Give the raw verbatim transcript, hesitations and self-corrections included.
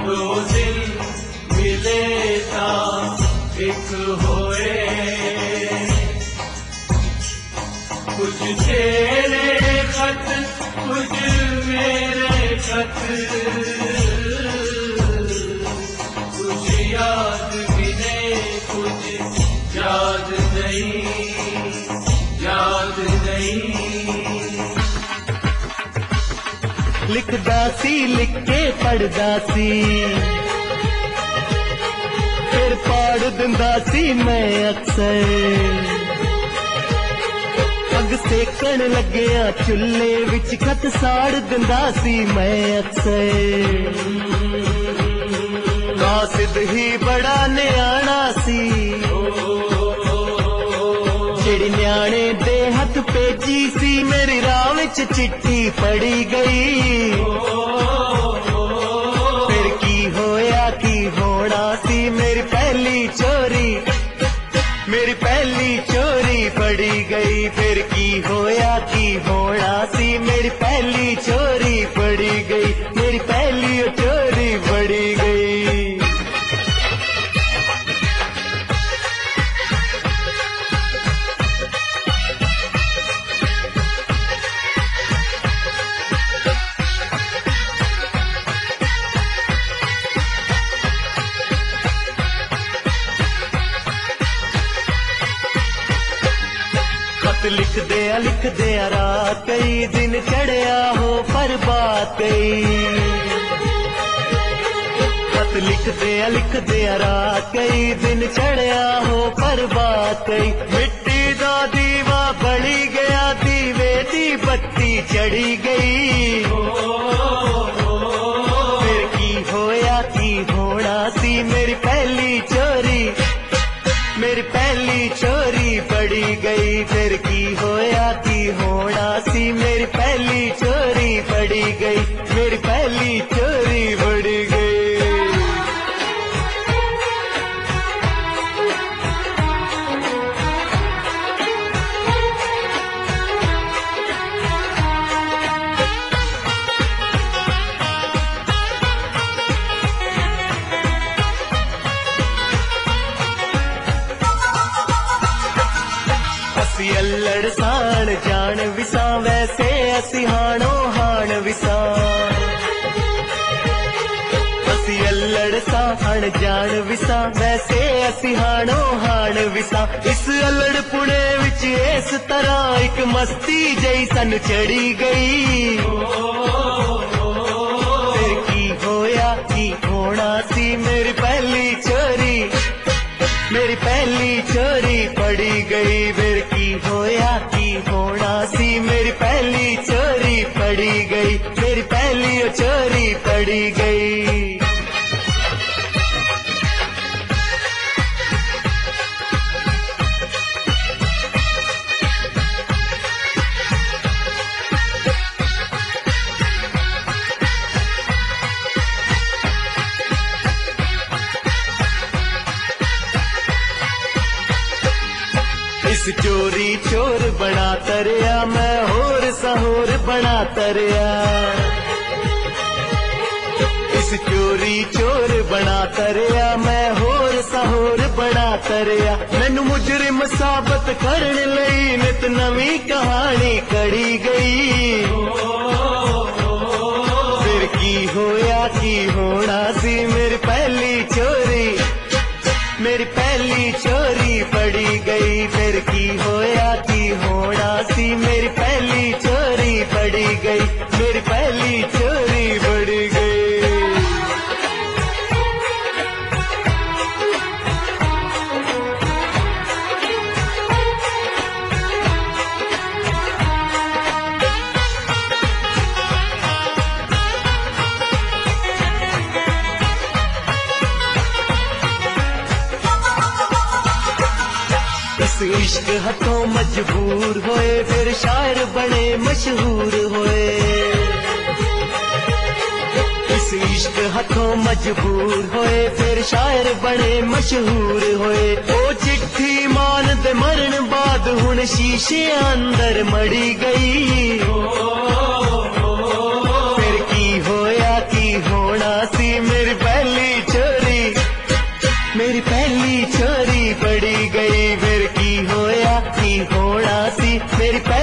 दो दिल मिले ता एक होए, कुछ तेरे खत कुछ मेरे खत, कुछ याद मिले कुछ याद नहीं, याद नहीं। लिखदा सी लिख के पढ़दा सी, फिर पाड़ दिंदा सी मैं अक्सर। अग सेकण लग्या चुल्हे विच खत साड़ दिंदा सी मैं अक्सर। कासिद ही बड़ा न्याणा सी, जेड़ी न्याणे दे हथ भेजी सी, मेरी राह विच चिट्ठी पड़ी गई। फिर की होया की होना सी, मेरी पहली चोरी मेरी पहली चोरी पड़ी गई। फिर की होया की होना सी, मेरी पहली चोरी पड़ी गई, मेरी पहली चोरी पड़ी गई। लिख दिया लिख दिया रात कई दिन चढ़िया हो पर बात कई। खत लिख दिया लिख दिया रात कई दिन चढ़िया हो पर बात कई। मिट्टी दा दीवा बनी गया दीवे दी बत्ती चढ़ी गई। फिर की होया की होना सी, मेरी पहली चोरी मेरी पहली चोरी पड़ी गई। फिर की होया की होना सी, मेरी पहली चोरी पड़ी गई, मेरी पहली चोरी पड़ी गई। असी अल्लड़ सान जान विसा, वैसे असी हाणो हाण विसा। असी अल्लड़ सान जान विसा, वैसे असी हाणो हाण विसा। इस अल्लड़ पुणे विच इस तरह एक मस्ती जई सन चढ़ी गई। फिर की होया की होना सी, मेरी पहली चोरी मेरी पहली चोरी पड़ी गई। फिर की होया की होना सी, मेरी पहली चोरी पड़ी गई, मेरी पहली चोरी पड़ी गई। इस चोरी चोर बना तरया, मैं होर सहोर बना तरया। इस चोरी चोर बना तरया, मैं होर सहोर बना तरया। मैनू मुजरिम साबत करने लई नित नवी कहानी कड़ी गई। फिर की होया की होना सी, मेरी पहली चोरी मेरी पहली चोरी पड़ी गई। फिर की होया की होना सी, मेरी पहली चोरी पड़ी गई, मेरी पहली चोरी पड़ी गई। इस इश्क हथों मजबूर होए, फिर शायर बने मशहूर होए। इस इश्क हथों मजबूर होए, फिर शायर बने मशहूर होए। ओ चिट्ठी मान दे मरण बाद हुण शीशे अंदर मड़ी गई। फिर की होया की होना सी, मेरी पहली मेरी